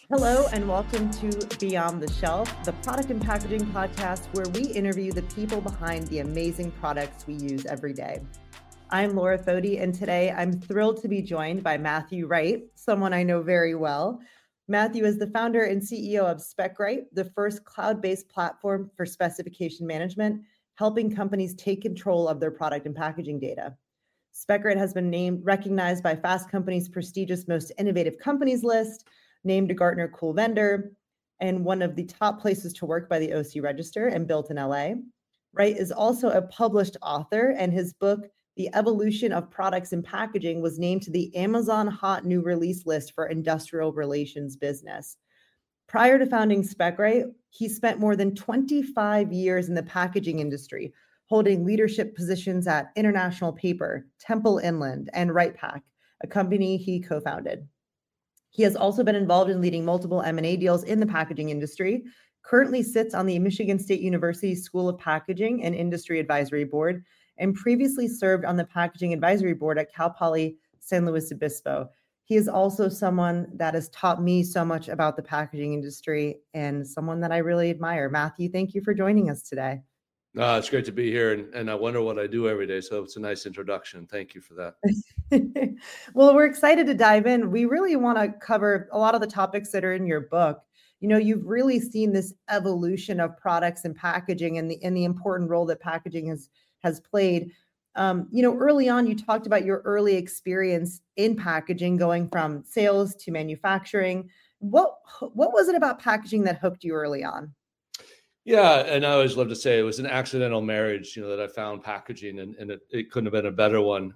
Hello and welcome to Beyond the Shelf, the product and packaging podcast where we interview the people behind the amazing products we use every day. I'm Laura Foti, and today I'm thrilled to be joined by Matthew Wright, someone I know very well. Matthew is the founder and CEO of SpecWrite, the first cloud-based platform for specification management, helping companies take control of their product and packaging data. SpecWrite has been recognized by Fast Company's prestigious Most Innovative Companies list, named a Gartner Cool Vendor, and one of the top places to work by the OC Register and built in LA. Wright is also a published author, and his book, The Evolution of Products and Packaging, was named to the Amazon Hot New Release list for industrial relations business. Prior to founding SpecWrite, he spent more than 25 years in the packaging industry, holding leadership positions at International Paper, Temple Inland, and WritePack, a company he co-founded. He has also been involved in leading multiple M&A deals in the packaging industry, currently sits on the Michigan State University School of Packaging and Industry Advisory Board, and previously served on the Packaging Advisory Board at Cal Poly San Luis Obispo. He is also someone that has taught me so much about the packaging industry and someone that I really admire. Matthew, thank you for joining us today. It's great to be here, and I wonder what I do every day, so it's a nice introduction. Thank you for that. Well, we're excited to dive in. We really want to cover a lot of the topics that are in your book. You know, you've really seen this evolution of products and packaging and the important role that packaging has played. Early on, you talked about your early experience in packaging, going from sales to manufacturing. What was it about packaging that hooked you early on? Yeah, and I always love to say it was an accidental marriage, that I found packaging, and it couldn't have been a better one.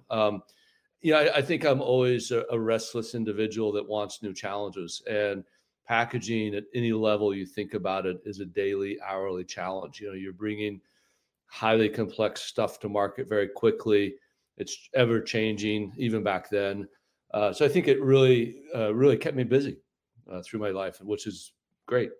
I think I'm always a restless individual that wants new challenges, and packaging at any level you think about it is a daily, hourly challenge. You're bringing highly complex stuff to market very quickly. It's ever changing, even back then. So I think it really kept me busy through my life, which is great.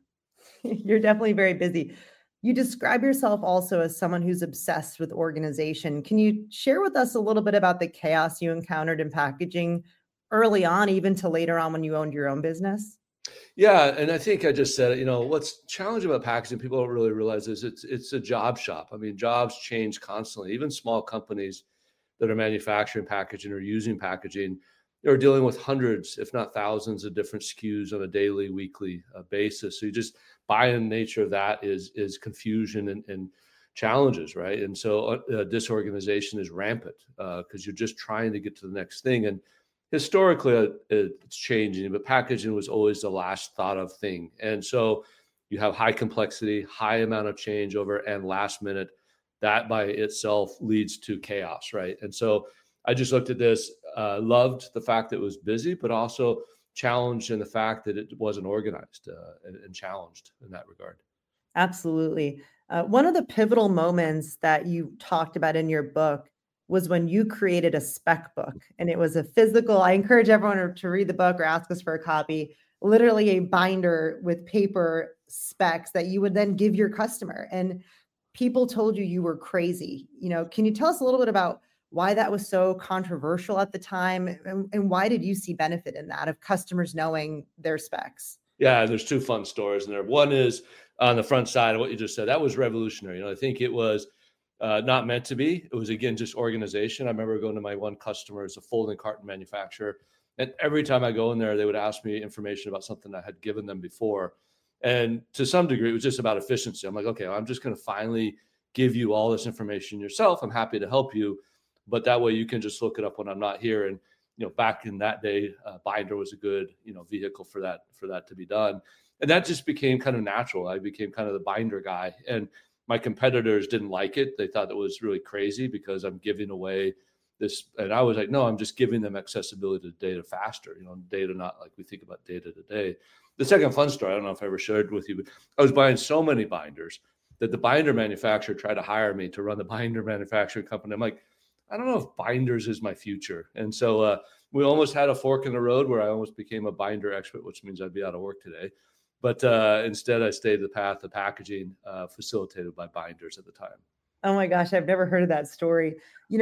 You're definitely very busy. You describe yourself also as someone who's obsessed with organization. Can you share with us a little bit about the chaos you encountered in packaging early on, even to later on when you owned your own business? Yeah, and I think I just said it. What's challenging about packaging, people don't really realize, is it's a job shop. I mean, jobs change constantly. Even small companies that are manufacturing packaging or using packaging, they're dealing with hundreds, if not thousands, of different SKUs on a daily, weekly basis. So you just, by the nature of that, is confusion and challenges, right? And so disorganization is rampant because you're just trying to get to the next thing. And historically, it's changing, but packaging was always the last thought of thing. And so you have high complexity, high amount of changeover, and last minute. That by itself leads to chaos, right? And so I just looked at this, loved the fact that it was busy, but also challenged in the fact that it wasn't organized and challenged in that regard. Absolutely. One of the pivotal moments that you talked about in your book was when you created a spec book, and it was a physical. I encourage everyone to read the book or ask us for a copy, literally a binder with paper specs that you would then give your customer. And people told you were crazy. Can you tell us a little bit about why that was so controversial at the time, and why did you see benefit in that of customers knowing their specs? Yeah, there's two fun stories in there. One is on the front side of what you just said. That was revolutionary. I think it was not meant to be. It was, again, just organization. I remember going to my one customer, it's a folding carton manufacturer, and every time I go in there, they would ask me information about something I had given them before. And to some degree, it was just about efficiency. I'm like, okay, I'm just going to finally give you all this information yourself. I'm happy to help you, but that way you can just look it up when I'm not here. And back in that day, binder was a good vehicle for that to be done, and that just became kind of natural. I became kind of the binder guy, and my competitors didn't like it. They thought it was really crazy because I'm giving away this, and I was like, no, I'm just giving them accessibility to data faster. Data, not like we think about data today. The second fun story, I don't know if I ever shared with you, but I was buying so many binders that the binder manufacturer tried to hire me to run the binder manufacturing company. I'm like, I don't know if binders is my future. And so we almost had a fork in the road where I almost became a binder expert, which means I'd be out of work today. But instead, I stayed the path of packaging facilitated by binders at the time. Oh my gosh, I've never heard of that story.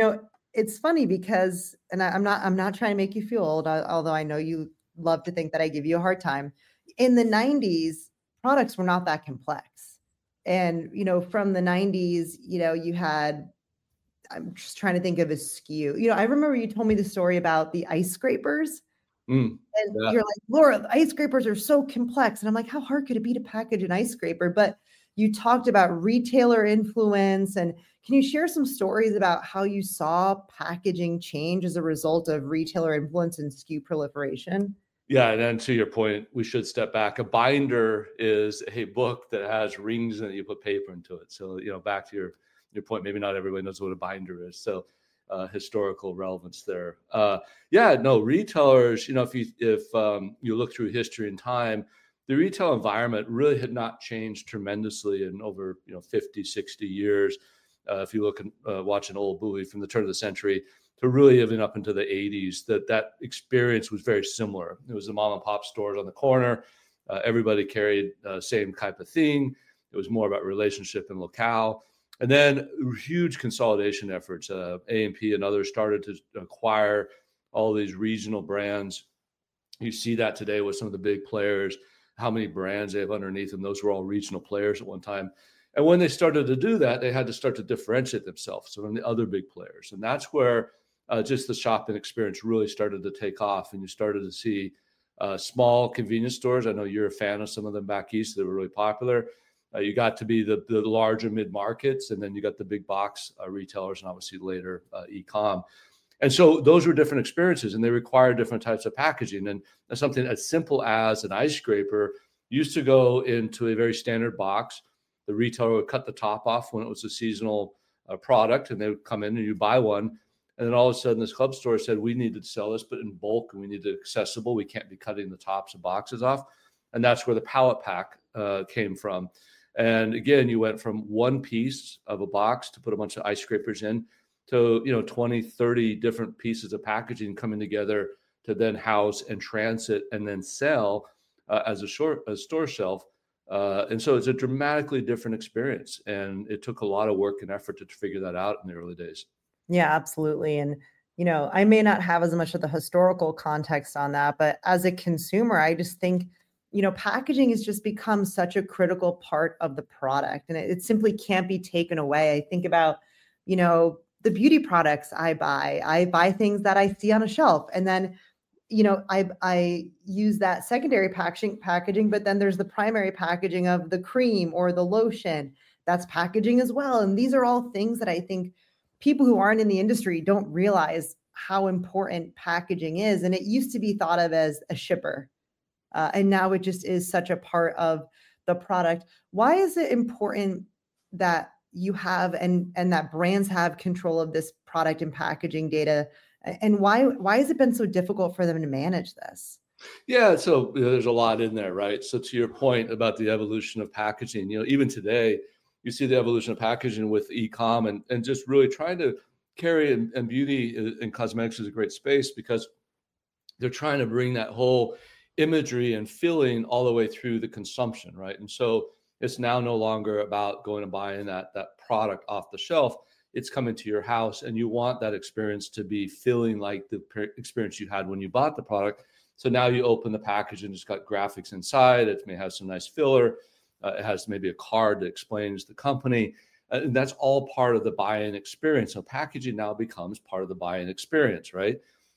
It's funny because, and I'm not trying to make you feel old, although I know you love to think that I give you a hard time. in the 90s, products were not that complex. And, from the 90s, you had, I'm just trying to think of a SKU. I remember you told me the story about the ice scrapers. And you're like, Laura, the ice scrapers are so complex. And I'm like, how hard could it be to package an ice scraper? But you talked about retailer influence. And can you share some stories about how you saw packaging change as a result of retailer influence and SKU proliferation? Yeah, and then to your point, we should step back. A binder is a book that has rings and you put paper into it. So, back to your point, maybe not everybody knows what a binder is. So, historical relevance there. Retailers, if you look through history and time, the retail environment really had not changed tremendously in over 50, 60 years. If you look and watch an old movie from the turn of the century to really even up into the 80s, that experience was very similar. It was the mom and pop stores on the corner. Everybody carried the same type of thing. It was more about relationship and locale. And then huge consolidation efforts. A&P and others started to acquire all these regional brands. You see that today with some of the big players, how many brands they have underneath them. Those were all regional players at one time. And when they started to do that, they had to start to differentiate themselves from the other big players. And that's where just the shopping experience really started to take off. And you started to see small convenience stores. I know you're a fan of some of them back east that were really popular. You got to be the larger mid-markets, and then you got the big box retailers, and obviously later e-com. And so those were different experiences, and they required different types of packaging. And something as simple as an ice scraper used to go into a very standard box. The retailer would cut the top off when it was a seasonal product, and they would come in and you buy one. And then all of a sudden, this club store said, we need to sell this, but in bulk, and we need it accessible. We can't be cutting the tops of boxes off. And that's where the pallet pack came from. And again, you went from one piece of a box to put a bunch of ice scrapers in to 20, 30 different pieces of packaging coming together to then house and transit and then sell as a store shelf. And so it's a dramatically different experience. And it took a lot of work and effort to figure that out in the early days. Yeah, absolutely. And, I may not have as much of the historical context on that, but as a consumer, I just think, packaging has just become such a critical part of the product, and it simply can't be taken away. I think about, the beauty products I buy things that I see on a shelf, and then, I use that secondary packaging, but then there's the primary packaging of the cream or the lotion. That's packaging as well. And these are all things that I think people who aren't in the industry don't realize how important packaging is. And it used to be thought of as a shipper. And now it just is such a part of the product. Why is it important that you have and that brands have control of this product and packaging data? And why has it been so difficult for them to manage this? Yeah, so there's a lot in there, right? So to your point about the evolution of packaging, even today, you see the evolution of packaging with e-com and just really trying to carry and beauty and cosmetics is a great space because they're trying to bring that whole imagery and feeling all the way through the consumption, right? And so it's now no longer about going and buying that product off the shelf. It's coming to your house, and you want that experience to be feeling like the experience you had when you bought the product. So now you open the package and it's got graphics inside. It may have some nice filler. It has maybe a card that explains the company. And that's all part of the buy-in experience. So packaging now becomes part of the buy-in experience, right?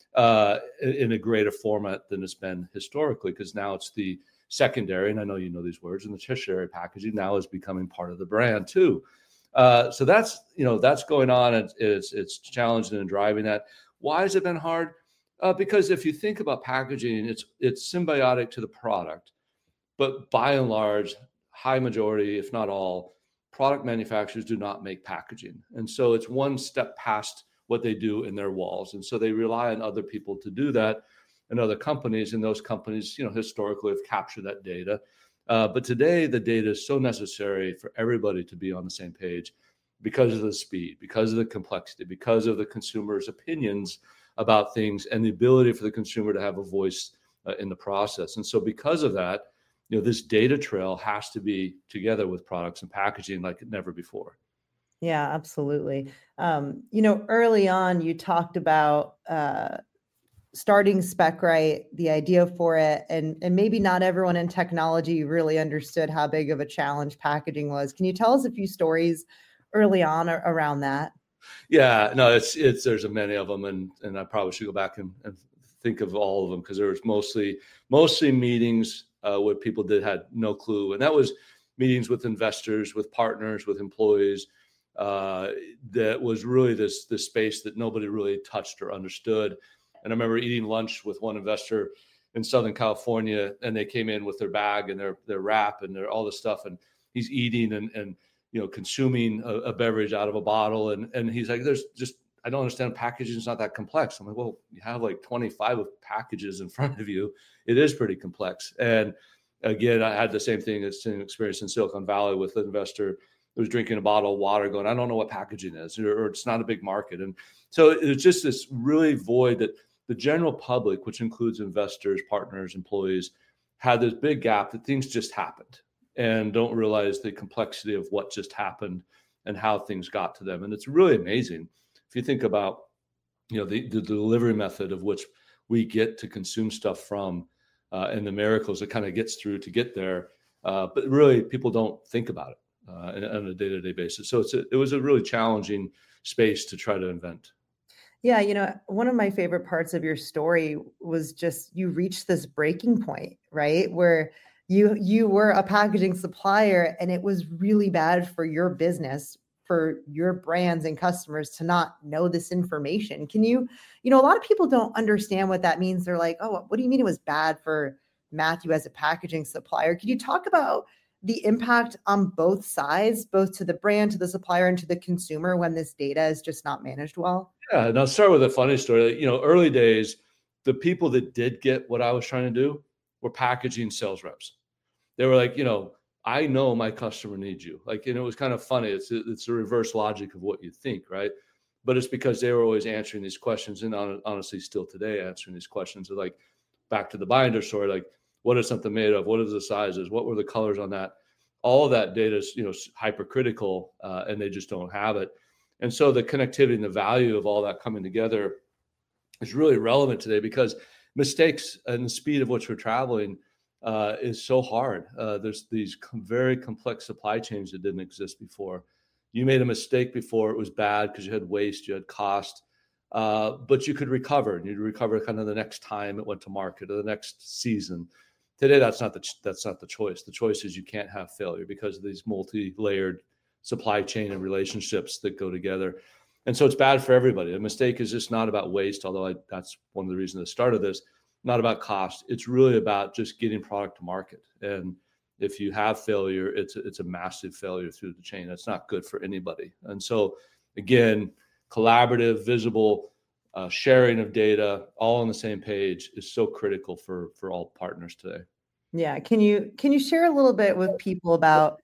In a greater format than it's been historically, because now it's the secondary, and I know you know these words, and the tertiary packaging now is becoming part of the brand too. So that's going on. It's challenging and driving that. Why has it been hard? Because if you think about packaging, it's symbiotic to the product, but by and large, high majority, if not all, product manufacturers do not make packaging, and so it's one step past what they do in their walls, and so they rely on other people to do that, and other companies, and those companies, historically have captured that data. But today, the data is so necessary for everybody to be on the same page because of the speed, because of the complexity, because of the consumer's opinions about things, and the ability for the consumer to have a voice in the process. And so because of that, this data trail has to be together with products and packaging like never before. Yeah, absolutely. Early on, you talked about starting SpecRite, the idea for it, and maybe not everyone in technology really understood how big of a challenge packaging was. Can you tell us a few stories early on around that? Yeah, no, it's there's many of them, and I probably should go back and think of all of them, because there was mostly meetings where people had no clue, and that was meetings with investors, with partners, with employees. That was really this space that nobody really touched or understood. And I remember eating lunch with one investor in Southern California, and they came in with their bag and their wrap and all this stuff, and he's eating and consuming a beverage out of a bottle, and he's like, I don't understand, packaging is not that complex. I'm like, well, you have like 25 of packages in front of you. It is pretty complex. And again, I had the same experience in Silicon Valley with an investor who was drinking a bottle of water going, I don't know what packaging is, or it's not a big market. And so it's just this really void that the general public, which includes investors, partners, employees, had this big gap that things just happened and don't realize the complexity of what just happened and how things got to them. And it's really amazing if you think about, the delivery method of which we get to consume stuff from, and the miracles it kind of gets through to get there. But really, people don't think about it on a day-to-day basis. So it was a really challenging space to try to invent. Yeah, one of my favorite parts of your story was just you reached this breaking point, right? Where you were a packaging supplier, and it was really bad for your business, for your brands and customers to not know this information. Can a lot of people don't understand what that means. They're like, oh, what do you mean it was bad for Matthew as a packaging supplier? Can you talk about the impact on both sides, both to the brand, to the supplier, and to the consumer when this data is just not managed well? Yeah, and I'll start with a funny story. Early days, the people that did get what I was trying to do were packaging sales reps. They were like, I know my customer needs you. And it was kind of funny. It's a reverse logic of what you think, right? But it's because they were always answering these questions, and honestly, still today, answering these questions. Of like, back to the binder story, like, what is something made of? What are the sizes? What were the colors on that? All of that data is, hypercritical, and they just don't have it. And so the connectivity and the value of all that coming together is really relevant today, because mistakes and the speed of which we're traveling is so hard. There's these very complex supply chains that didn't exist before. You made a mistake before, it was bad because you had waste, you had cost, but you could recover, and you'd recover kind of the next time it went to market or the next season. Today, that's not the choice. The choice is you can't have failure because of these multi-layered supply chain and relationships that go together. And so it's bad for everybody. A mistake is just not about waste, although that's one of the reasons I started this, not about cost. It's really about just getting product to market. And if you have failure, it's a massive failure through the chain. It's not good for anybody. And so again, collaborative, visible, sharing of data, all on the same page is so critical for all partners today. Yeah. Can you share a little bit with people about,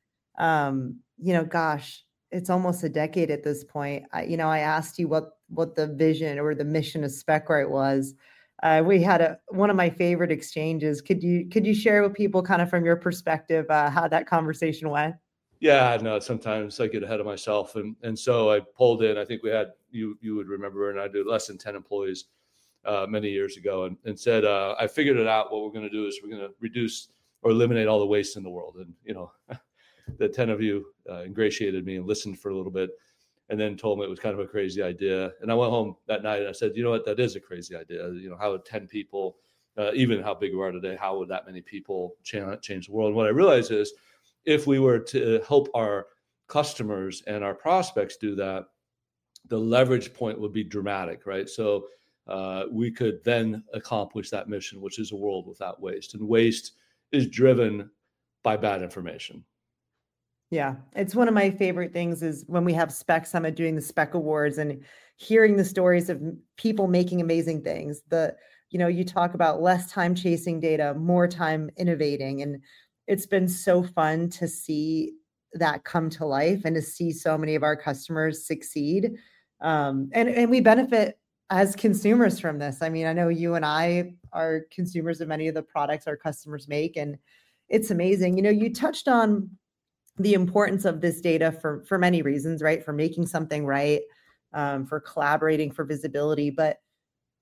gosh, it's almost a decade at this point. I asked you what the vision or the mission of SpecRite was. We had one of my favorite exchanges. Could you share with people kind of from your perspective how that conversation went? Yeah, no, sometimes I get ahead of myself. And so I pulled in, I think we had, you would remember, and I did less than 10 employees many years ago, and said, I figured it out. What we're going to do is we're going to reduce or eliminate all the waste in the world. And, the 10 of you ingratiated me and listened for a little bit, and then told me it was kind of a crazy idea. And I went home that night and I said, you know what, that is a crazy idea. How would 10 people, even how big we are today, how would that many people change the world? And what I realized is, if we were to help our customers and our prospects do that, the leverage point would be dramatic, right? So we could then accomplish that mission, which is a world without waste. And waste is driven by bad information. Yeah, it's one of my favorite things is when we have Spec Summit doing the Spec Awards and hearing the stories of people making amazing things. You talk about less time chasing data, more time innovating. And it's been so fun to see that come to life and to see so many of our customers succeed. And we benefit as consumers from this. I mean, I know you and I are consumers of many of the products our customers make, and it's amazing. You touched on the importance of this data for many reasons, right? For making something right, for collaborating, for visibility. But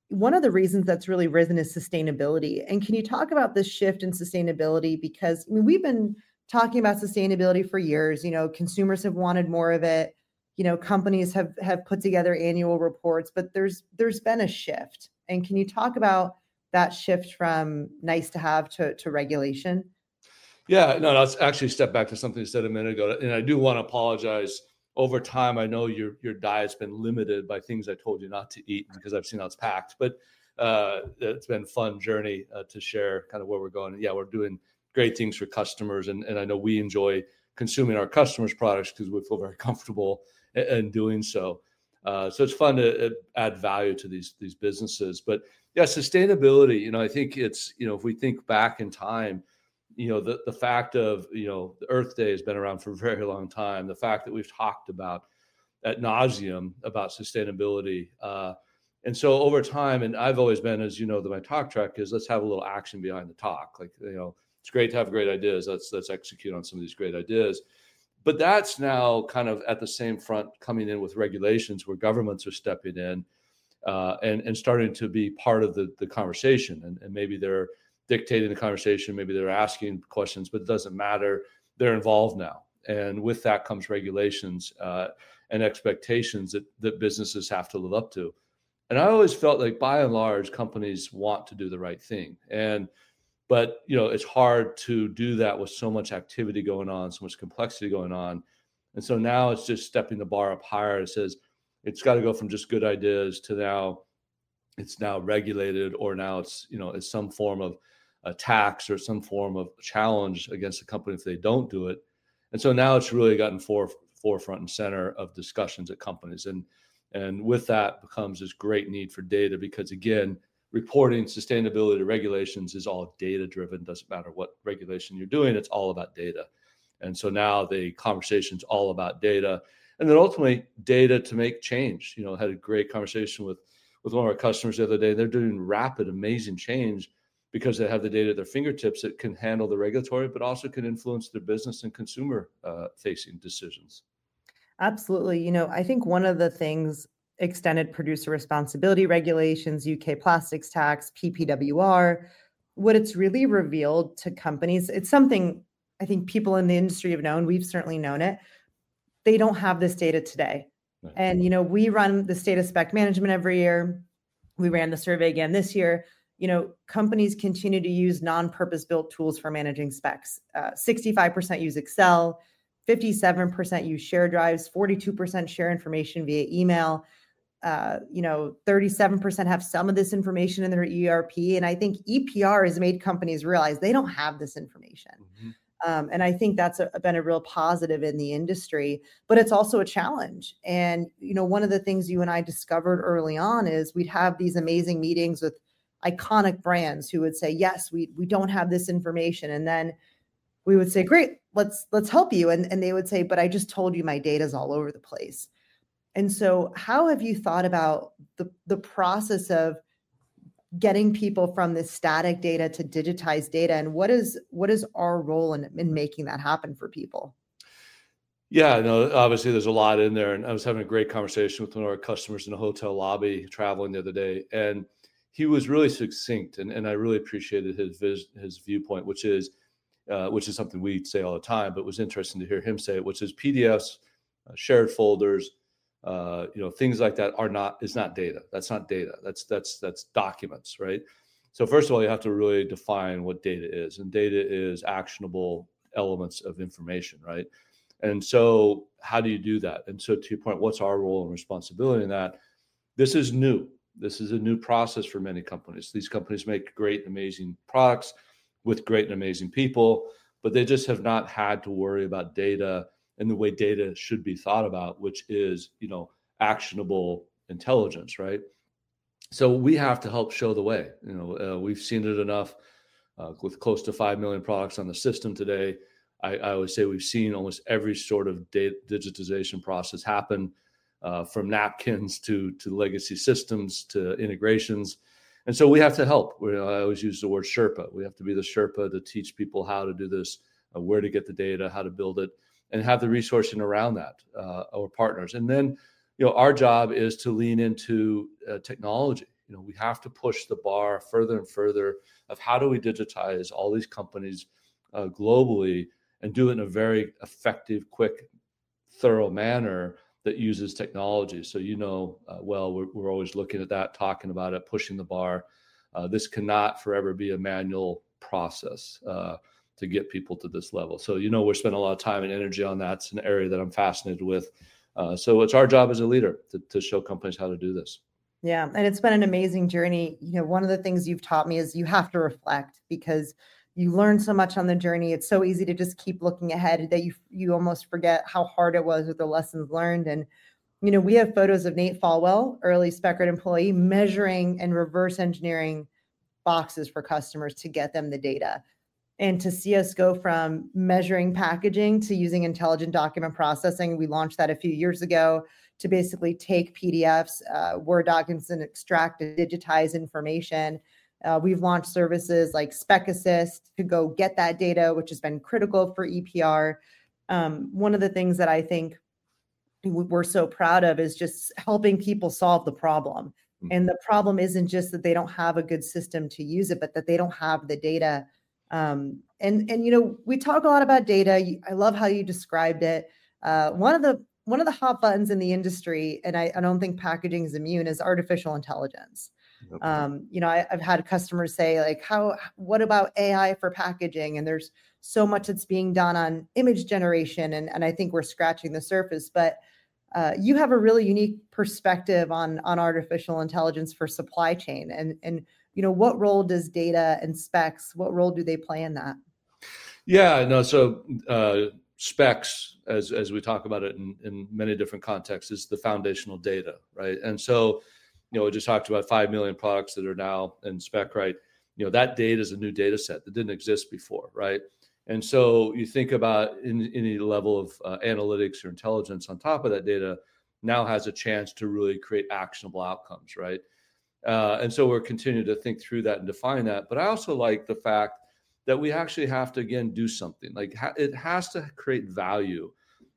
one of the reasons that's really risen is sustainability. And can you talk about this shift in sustainability? Because I mean, we've been talking about sustainability for years. Consumers have wanted more of it. Companies have put together annual reports, but there's been a shift. And can you talk about that shift from nice to have to regulation? Yeah, no, let's actually step back to something you said a minute ago. And I do want to apologize. Over time, I know your diet's been limited by things I told you not to eat because I've seen how it's packed. But it's been a fun journey to share kind of where we're going. And yeah, we're doing great things for customers. And I know we enjoy consuming our customers' products because we feel very comfortable in doing so. So it's fun to add value to these businesses. But yeah, sustainability, I think it's, if we think back in time, the fact of, the Earth Day has been around for a very long time. The fact that we've talked about ad nauseum about sustainability. And so over time, and I've always been, as you know, my talk track is let's have a little action behind the talk. Like, it's great to have great ideas. Let's execute on some of these great ideas. But that's now kind of at the same front coming in with regulations where governments are stepping in and starting to be part of the conversation. And maybe they're dictating the conversation, maybe they're asking questions, but it doesn't matter. They're involved now. And with that comes regulations and expectations that businesses have to live up to. And I always felt like by and large, companies want to do the right thing. But it's hard to do that with so much activity going on, so much complexity going on. And so now it's just stepping the bar up higher. It says it's got to go from just good ideas to now it's now regulated, or now it's, it's some form of a tax or some form of challenge against the company if they don't do it. And so now it's really gotten forefront and center of discussions at companies. And with that becomes this great need for data, because again, reporting sustainability regulations is all data driven. Doesn't matter what regulation you're doing, it's all about data. And so now the conversation's all about data, and then ultimately data to make change. Had a great conversation with one of our customers the other day. They're doing rapid, amazing change because they have the data at their fingertips that can handle the regulatory, but also can influence their business and consumer facing decisions. Absolutely. I think one of the things, extended producer responsibility regulations, UK plastics tax, PPWR, what it's really revealed to companies, it's something I think people in the industry have known. We've certainly known it. They don't have this data today. Right. And, we run the state of spec management every year. We ran the survey again this year. Companies continue to use non-purpose built tools for managing specs. 65% use Excel, 57% use share drives, 42% share information via email. 37% have some of this information in their ERP. And I think EPR has made companies realize they don't have this information. Mm-hmm. And I think that's been a real positive in the industry, but it's also a challenge. And, one of the things you and I discovered early on is we'd have these amazing meetings with iconic brands who would say, yes, we don't have this information. And then we would say, great, let's help you. And they would say, but I just told you my data's all over the place. And so how have you thought about the process of getting people from this static data to digitized data? And what is our role in making that happen for people? Yeah, no, obviously there's a lot in there. And I was having a great conversation with one of our customers in a hotel lobby traveling the other day. And he was really succinct. And I really appreciated his viewpoint, which is something we say all the time, but it was interesting to hear him say it, which is PDFs, shared folders, things like that is not data. That's not data. That's documents, right? So first of all, you have to really define what data is, and data is actionable elements of information, right? And so how do you do that? And so to your point, what's our role and responsibility in that? This is new. This is a new process for many companies. These companies make great, amazing products with great and amazing people, but they just have not had to worry about data and the way data should be thought about, which is, actionable intelligence, right? So we have to help show the way. We've seen it enough with close to 5 million products on the system today. I always say we've seen almost every sort of digitization process happen, from napkins to legacy systems to integrations. And so we have to help. I always use the word Sherpa. We have to be the Sherpa to teach people how to do this, where to get the data, how to build it, and have the resourcing around that, our partners. And then, our job is to lean into technology. We have to push the bar further and further of how do we digitize all these companies globally and do it in a very effective, quick, thorough manner that uses technology. So, well, we're always looking at that, talking about it, pushing the bar. This cannot forever be a manual process to get people to this level. So, we're spending a lot of time and energy on that. It's an area that I'm fascinated with. So it's our job as a leader to show companies how to do this. Yeah. And it's been an amazing journey. One of the things you've taught me is you have to reflect, because you learn so much on the journey. It's so easy to just keep looking ahead that you almost forget how hard it was with the lessons learned. And, we have photos of Nate Falwell, early SpecGrid employee, measuring and reverse engineering boxes for customers to get them the data. And to see us go from measuring packaging to using intelligent document processing, we launched that a few years ago, to basically take PDFs, Word documents, and extract and digitize information. We've launched services like Spec Assist to go get that data, which has been critical for EPR. One of the things that I think we're so proud of is just helping people solve the problem. Mm-hmm. And the problem isn't just that they don't have a good system to use it, but that they don't have the data. And we talk a lot about data. I love how you described it. One of the hot buttons in the industry, and I don't think packaging is immune, is artificial intelligence. Okay. I've had customers say, like, what about AI for packaging? And there's so much that's being done on image generation. And I think we're scratching the surface, but you have a really unique perspective on artificial intelligence for supply chain. And what role does data and specs, what role do they play in that? Yeah, no. So specs, as we talk about it in many different contexts, is the foundational data, right? And so, we just talked about 5 million products that are now in spec, right? That data is a new data set that didn't exist before, right? And so you think about any level of analytics or intelligence on top of that data now has a chance to really create actionable outcomes, right? And so we're continuing to think through that and define that. But I also like the fact that we actually have to, again, do something. Like it has to create value.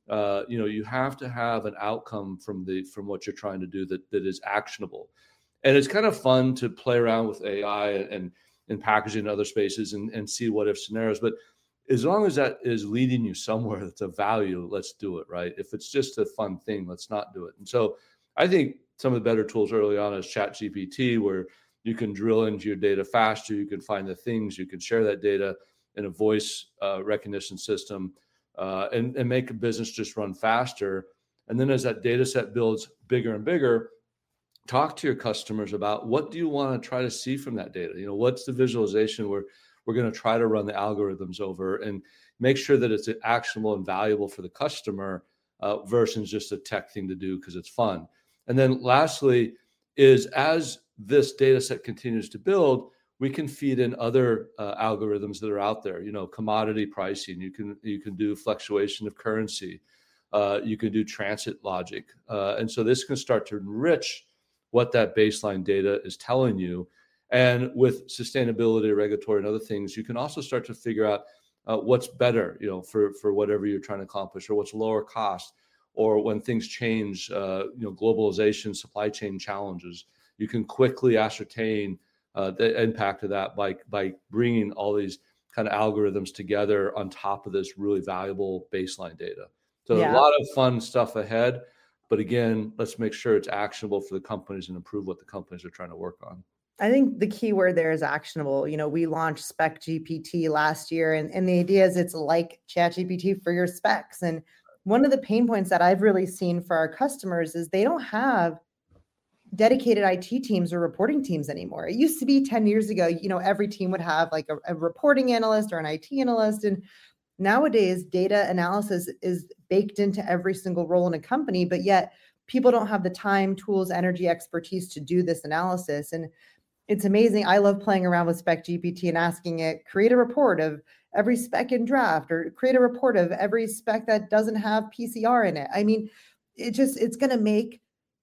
You have to have an outcome from what you're trying to do that is actionable. And it's kind of fun to play around with AI and packaging in other spaces and see what if scenarios. But as long as that is leading you somewhere that's of value, let's do it, right? If it's just a fun thing, let's not do it. And so I think some of the better tools early on is ChatGPT, where you can drill into your data faster, you can find the things, you can share that data in a voice recognition system, and make a business just run faster. And then as that data set builds bigger and bigger, talk to your customers about what do you want to try to see from that data? What's the visualization where we're going to try to run the algorithms over and make sure that it's actionable and valuable for the customer versus just a tech thing to do because it's fun. And then lastly is, as this data set continues to build, we can feed in other algorithms that are out there, commodity pricing. You can do fluctuation of currency. You can do transit logic. And so this can start to enrich what that baseline data is telling you. And with sustainability, regulatory, and other things, you can also start to figure out what's better, for whatever you're trying to accomplish, or what's lower cost, or when things change, globalization, supply chain challenges. You can quickly ascertain the impact of that by bringing all these kind of algorithms together on top of this really valuable baseline data. So A lot of fun stuff ahead. But again, let's make sure it's actionable for the companies and improve what the companies are trying to work on. I think the key word there is actionable. We launched Spec GPT last year, and the idea is it's like ChatGPT for your specs. And one of the pain points that I've really seen for our customers is they don't have dedicated IT teams or reporting teams anymore. It used to be 10 years ago, every team would have like a reporting analyst or an IT analyst. And nowadays, data analysis is baked into every single role in a company, but yet people don't have the time, tools, energy, expertise to do this analysis. And it's amazing. I love playing around with Spec GPT and asking it, create a report of every spec in draft, or create a report of every spec that doesn't have PCR in it. I mean, it's going to make,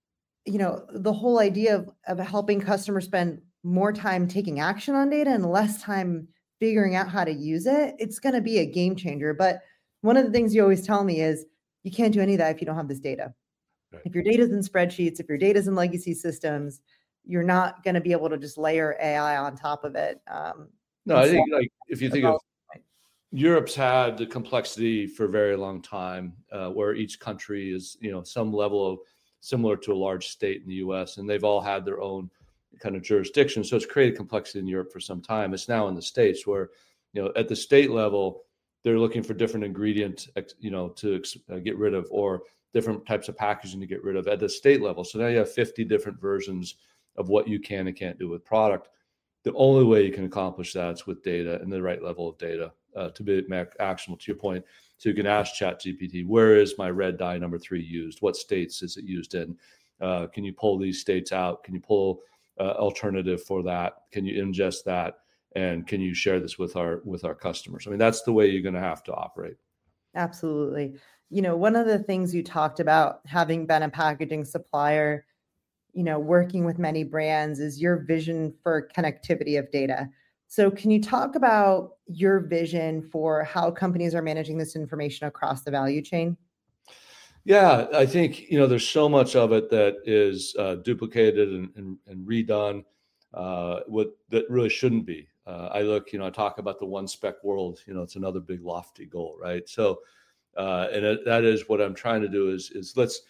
the whole idea of helping customers spend more time taking action on data and less time figuring out how to use it. It's going to be a game changer. But one of the things you always tell me is you can't do any of that if you don't have this data. Right. If your data's in spreadsheets, if your data's in legacy systems, you're not going to be able to just layer AI on top of it. No, I think like if you think of Europe's had the complexity for a very long time, where each country is, some level of similar to a large state in the U.S., and they've all had their own kind of jurisdiction. So it's created complexity in Europe for some time. It's now in the States where, at the state level, they're looking for different ingredients, to get rid of, or different types of packaging to get rid of at the state level. So now you have 50 different versions of what you can and can't do with product. The only way you can accomplish that is with data and the right level of data to be actionable, to your point. So you can ask ChatGPT, where is my red dye number 3 used? What states is it used in? Can you pull these states out? Can you pull alternative for that? Can you ingest that? And can you share this with our customers? I mean, that's the way you're going to have to operate. Absolutely. One of the things you talked about, having been a packaging supplier, working with many brands, is your vision for connectivity of data. So can you talk about your vision for how companies are managing this information across the value chain? Yeah, I think, there's so much of it that is duplicated and redone that really shouldn't be. I talk about the one spec world, it's another big lofty goal, right? So, that is what I'm trying to do is let's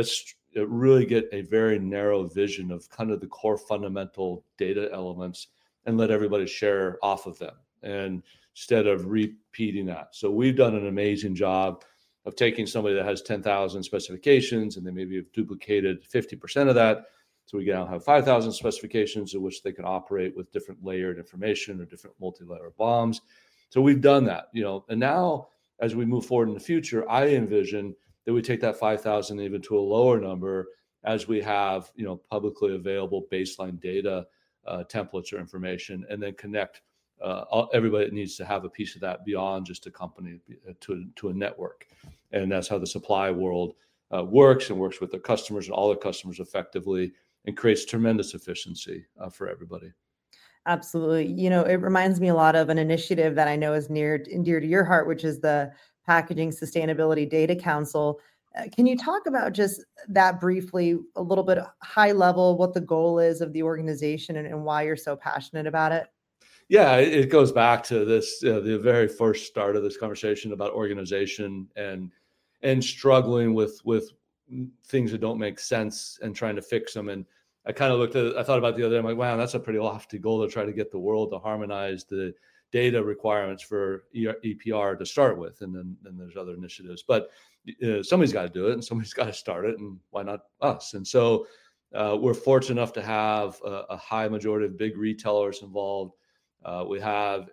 really get a very narrow vision of kind of the core fundamental data elements and let everybody share off of them, and instead of repeating that. So we've done an amazing job of taking somebody that has 10,000 specifications and they maybe have duplicated 50% of that. So we now have 5,000 specifications in which they can operate with different layered information or different multi-layer bombs. So we've done that, and now as we move forward in the future, I envision that we take that 5,000 even to a lower number as we have, publicly available baseline data templates or information, and then connect everybody that needs to have a piece of that beyond just a company to a network. And that's how the supply world works with their customers and all their customers effectively, and creates tremendous efficiency for everybody. Absolutely. It reminds me a lot of an initiative that I know is near and dear to your heart, which is the Packaging Sustainability Data Council. Can you talk about just that briefly, a little bit high level, what the goal is of the organization and why you're so passionate about it? Yeah, it goes back to this, the very first start of this conversation about organization and struggling with things that don't make sense and trying to fix them. And I kind of I thought about the other day, I'm like, wow, that's a pretty lofty goal to try to get the world to harmonize the data requirements for EPR to start with. And then there's other initiatives, but somebody's got to do it and somebody's got to start it, and why not us? And so we're fortunate enough to have a high majority of big retailers involved. We have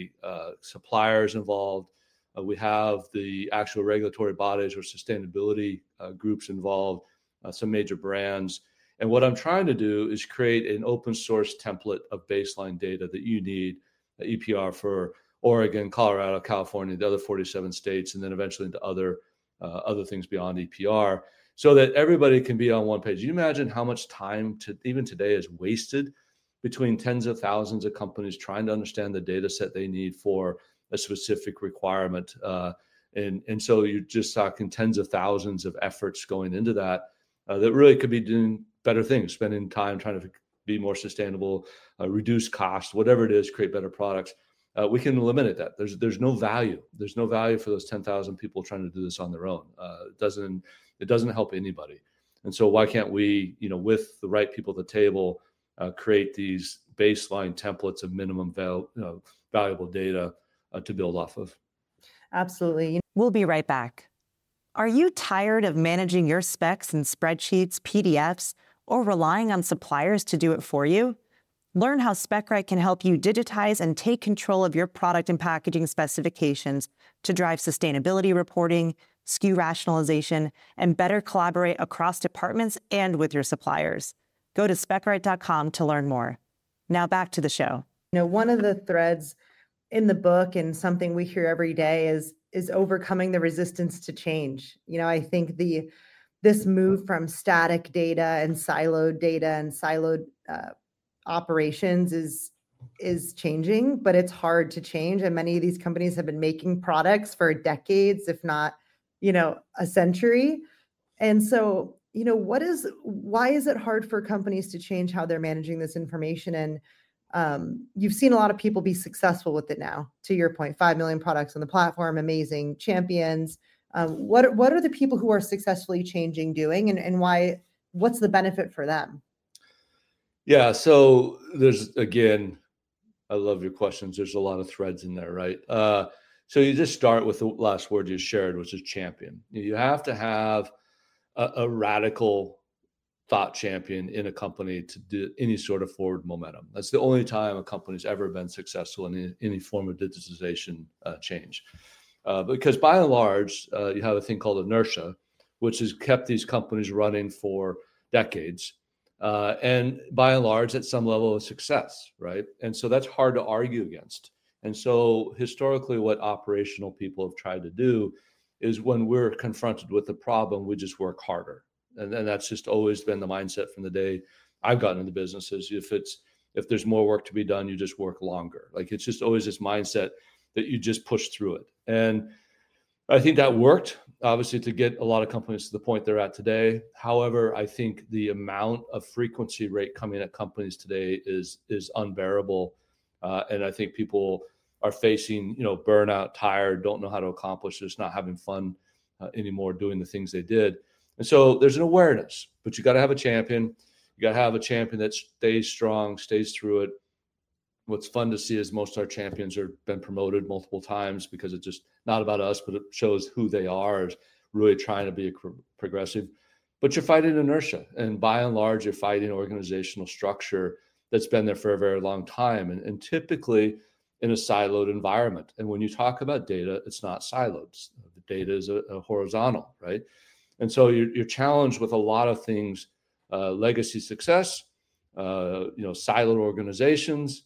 suppliers involved. We have the actual regulatory bodies or sustainability groups involved, some major brands. And what I'm trying to do is create an open source template of baseline data that you need, EPR for Oregon, Colorado, California, the other 47 states, and then eventually into other things beyond EPR, so that everybody can be on one page. You imagine how much time even today is wasted between tens of thousands of companies trying to understand the data set they need for a specific requirement. And so you're just talking tens of thousands of efforts going into that really could be doing better things, spending time trying to be more sustainable, reduce costs, whatever it is, create better products. We can eliminate that. There's no value. There's no value for those 10,000 people trying to do this on their own. It doesn't help anybody. And so why can't we, with the right people at the table, create these baseline templates of minimum valuable data to build off of? Absolutely. We'll be right back. Are you tired of managing your specs in spreadsheets, PDFs, or relying on suppliers to do it for you? Learn how SpecRite can help you digitize and take control of your product and packaging specifications to drive sustainability reporting, SKU rationalization, and better collaborate across departments and with your suppliers. Go to SpecRite.com to learn more. Now back to the show. One of the threads in the book, and something we hear every day, is overcoming the resistance to change. I think this move from static data and siloed operations is changing, but it's hard to change. And many of these companies have been making products for decades, if not, a century. And so, why is it hard for companies to change how they're managing this information? And you've seen a lot of people be successful with it now. To your point, 5 million products on the platform, amazing champions. What are the people who are successfully changing doing, and why? What's the benefit for them? Yeah. So there's, again, I love your questions. There's a lot of threads in there, right? So you just start with the last word you shared, which is champion. You have to have a radical thought champion in a company to do any sort of forward momentum. That's the only time a company's ever been successful in any form of digitization change. Because by and large, you have a thing called inertia, which has kept these companies running for decades. And by and large, at some level of success, right? And so that's hard to argue against. And so historically, what operational people have tried to do is when we're confronted with a problem, we just work harder. And that's just always been the mindset from the day I've gotten into businesses. If there's more work to be done, you just work longer. Like, it's just always this mindset that you just push through it. And I think that worked, obviously, to get a lot of companies to the point they're at today. However, I think the amount of frequency rate coming at companies today is unbearable. And I think people are facing, burnout, tired, don't know how to accomplish this, not having fun anymore doing the things they did. And so there's an awareness, but you got to have a champion. You got to have a champion that stays strong, stays through it. What's fun to see is most of our champions have been promoted multiple times, because it's just not about us, but it shows who they are, is really trying to be progressive. But you're fighting inertia. And by and large, you're fighting organizational structure that's been there for a very long time. And typically in a siloed environment. And when you talk about data, it's not siloed. The data is a horizontal, right? And so you're challenged with a lot of things, legacy success, siloed organizations,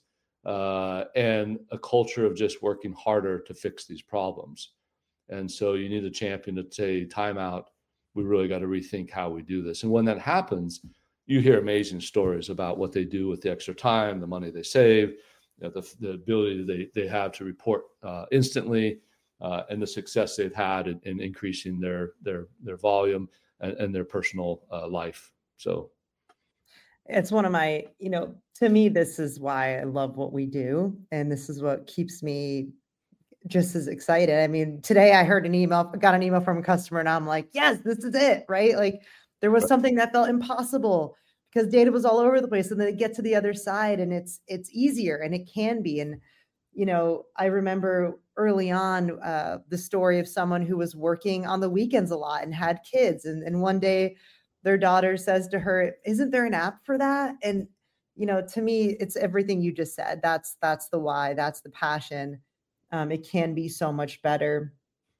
and a culture of just working harder to fix these problems. And so you need a champion to say, time out, we really got to rethink how we do this. And when that happens, you hear amazing stories about what they do with the extra time, the money they save, the ability they have to report instantly, and the success they've had in increasing their volume and their personal life. So it's one of my, to me, this is why I love what we do. And this is what keeps me just as excited. I mean, today I got an email from a customer, and I'm like, yes, this is it, right? Like, there was something that felt impossible because data was all over the place, and then they get to the other side and it's easier, and it can be. And, I remember early on the story of someone who was working on the weekends a lot and had kids. And one day their daughter says to her, isn't there an app for that? And, to me, it's everything you just said. That's the why, that's the passion. It can be so much better,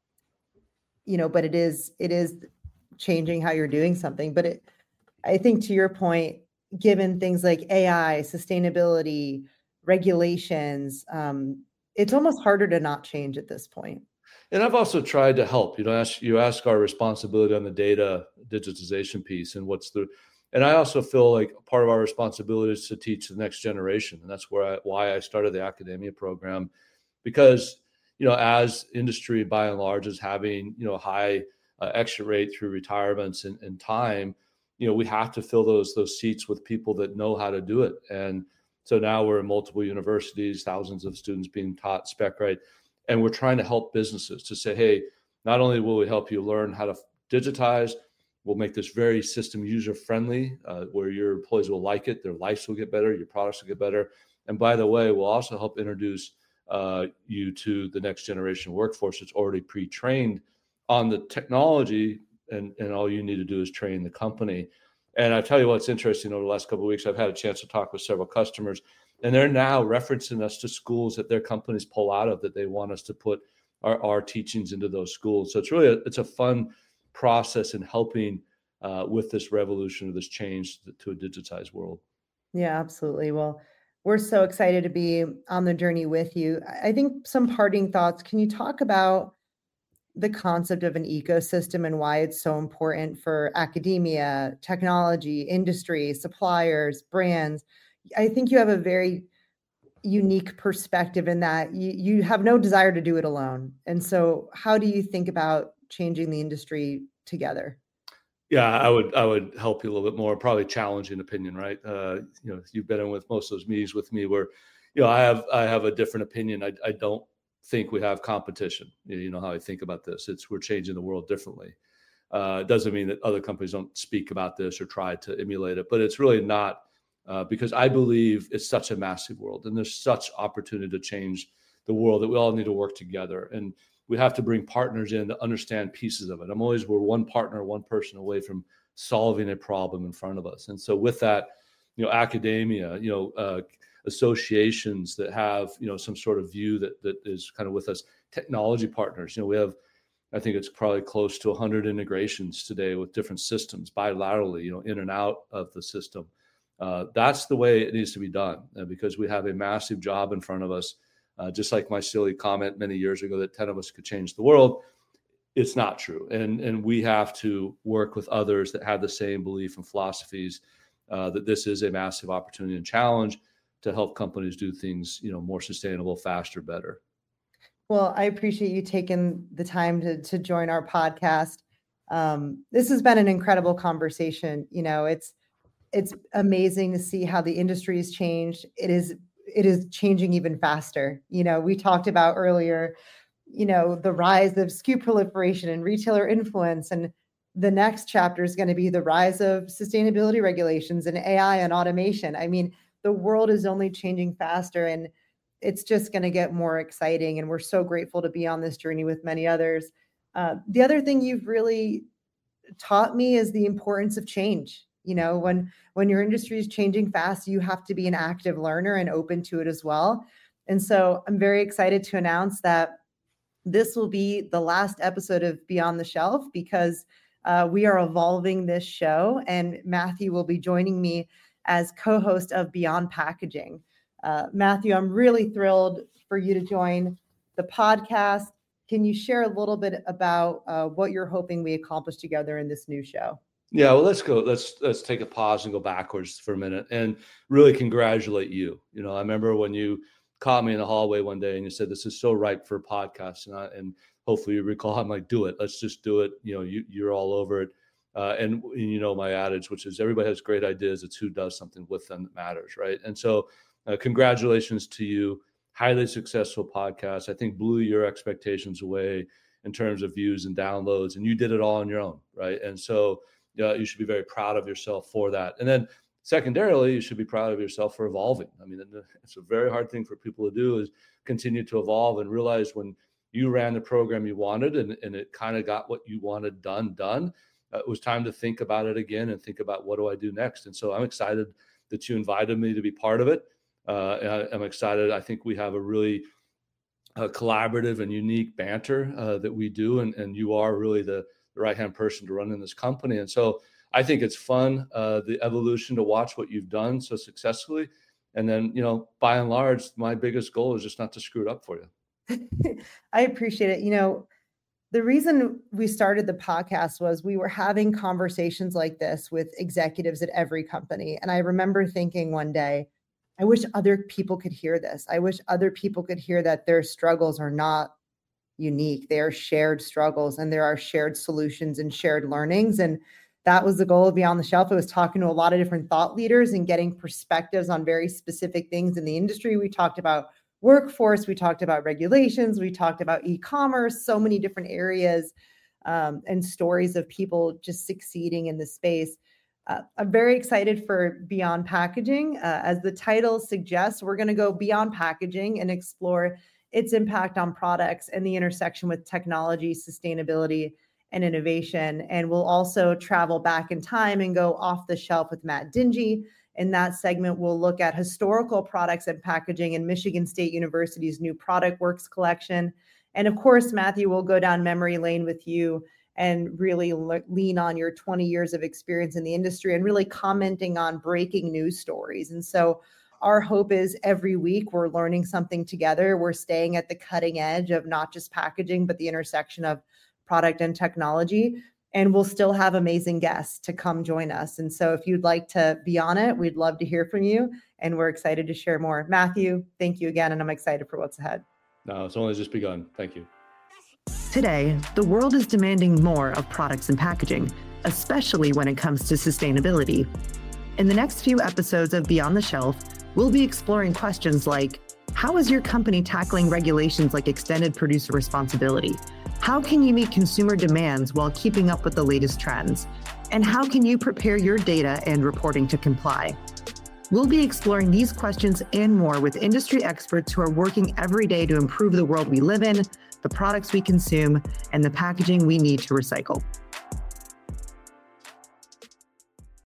but it is changing how you're doing something. But I think, to your point, given things like AI, sustainability, regulations, it's almost harder to not change at this point. And I've also tried to help. You ask our responsibility on the data digitization piece, and and I also feel like part of our responsibility is to teach the next generation, and that's why I started the academia program, because as industry by and large is having high exit rate through retirements and time, we have to fill those seats with people that know how to do it. And so now we're in multiple universities, thousands of students being taught SpecRite, and we're trying to help businesses to say, hey, not only will we help you learn how to digitize, we'll make this very system user friendly, where your employees will like it, their lives will get better, your products will get better. And by the way, we'll also help introduce you to the next generation workforce that's already pre-trained on the technology, and all you need to do is train the company. And I tell you what's interesting, over the last couple of weeks, I've had a chance to talk with several customers, and they're now referencing us to schools that their companies pull out of, that they want us to put our teachings into those schools. So it's a fun process in helping with this revolution, or this change to a digitized world. Yeah, absolutely. Well, we're so excited to be on the journey with you. I think some parting thoughts. Can you talk about the concept of an ecosystem and why it's so important for academia, technology, industry, suppliers, brands? I think you have a very unique perspective in that you have no desire to do it alone. And so how do you think about changing the industry together? Yeah, I would help you a little bit more, probably challenging opinion, right? You've been in with most of those meetings with me where, I have a different opinion. I don't think we have competition. You know how I think about this. We're changing the world differently. It doesn't mean that other companies don't speak about this or try to emulate it, but it's really not because I believe it's such a massive world and there's such opportunity to change the world that we all need to work together. And we have to bring partners in to understand pieces of it. We're one partner, one person away from solving a problem in front of us. And so with that, academia, associations that have, some sort of view that is kind of with us, technology partners, we have, I think it's probably close to 100 integrations today with different systems bilaterally, in and out of the system. That's the way it needs to be done because we have a massive job in front of us. Just like my silly comment many years ago that 10 of us could change the world, it's not true. And we have to work with others that have the same belief and philosophies that this is a massive opportunity and challenge to help companies do things, more sustainable, faster, better. Well, I appreciate you taking the time to join our podcast. This has been an incredible conversation. It's amazing to see how the industry has changed. It is changing even faster. We talked about earlier, the rise of SKU proliferation and retailer influence. And the next chapter is going to be the rise of sustainability regulations and AI and automation. The world is only changing faster and it's just going to get more exciting. And we're so grateful to be on this journey with many others. The other thing you've really taught me is the importance of change. When your industry is changing fast, you have to be an active learner and open to it as well. And so I'm very excited to announce that this will be the last episode of Beyond the Shelf because we are evolving this show and Matthew will be joining me as co-host of Beyond Packaging. Matthew, I'm really thrilled for you to join the podcast. Can you share a little bit about what you're hoping we accomplish together in this new show? Yeah, well, let's go. Let's take a pause and go backwards for a minute and really congratulate you. I remember when you caught me in the hallway one day and you said, this is so ripe for a podcast. And hopefully you recall, I'm like, do it. Let's just do it. You're all over it. And my adage, which is everybody has great ideas. It's who does something with them that matters. Right. And so congratulations to you. Highly successful podcast. I think blew your expectations away in terms of views and downloads. And you did it all on your own. Right. And so you should be very proud of yourself for that. And then secondarily, you should be proud of yourself for evolving. It's a very hard thing for people to do is continue to evolve and realize when you ran the program you wanted and it kind of got what you wanted done. It was time to think about it again and think about what do I do next? And so I'm excited that you invited me to be part of it. I'm excited. I think we have a really collaborative and unique banter that we do. And you are really the right-hand person to run in this company. And so I think it's fun, the evolution to watch what you've done so successfully. And then, by and large, my biggest goal is just not to screw it up for you. I appreciate it. The reason we started the podcast was we were having conversations like this with executives at every company. And I remember thinking one day, I wish other people could hear this. I wish other people could hear that their struggles are not unique. They are shared struggles and there are shared solutions and shared learnings. And that was the goal of Beyond the Shelf. It was talking to a lot of different thought leaders and getting perspectives on very specific things in the industry. We talked about workforce, we talked about regulations, we talked about e-commerce, so many different areas and stories of people just succeeding in the space. I'm very excited for Beyond Packaging. As the title suggests, we're going to go beyond packaging and explore its impact on products and the intersection with technology, sustainability, and innovation. And we'll also travel back in time and go off the shelf with Matt Dingy. In that segment, we'll look at historical products and packaging in Michigan State University's new Product Works collection. And of course, Matthew will go down memory lane with you and really lean on your 20 years of experience in the industry and really commenting on breaking news stories. And so our hope is every week we're learning something together. We're staying at the cutting edge of not just packaging, but the intersection of product and technology. And we'll still have amazing guests to come join us. And so if you'd like to be on it, we'd love to hear from you. And we're excited to share more. Matthew, thank you again. And I'm excited for what's ahead. No, it's only just begun. Thank you. Today, the world is demanding more of products and packaging. especially when it comes to sustainability. In the next few episodes of Beyond the Shelf, we'll be exploring questions like, how is your company tackling regulations like extended producer responsibility? How can you meet consumer demands while keeping up with the latest trends? And how can you prepare your data and reporting to comply? We'll be exploring these questions and more with industry experts who are working every day to improve the world we live in, the products we consume, and the packaging we need to recycle.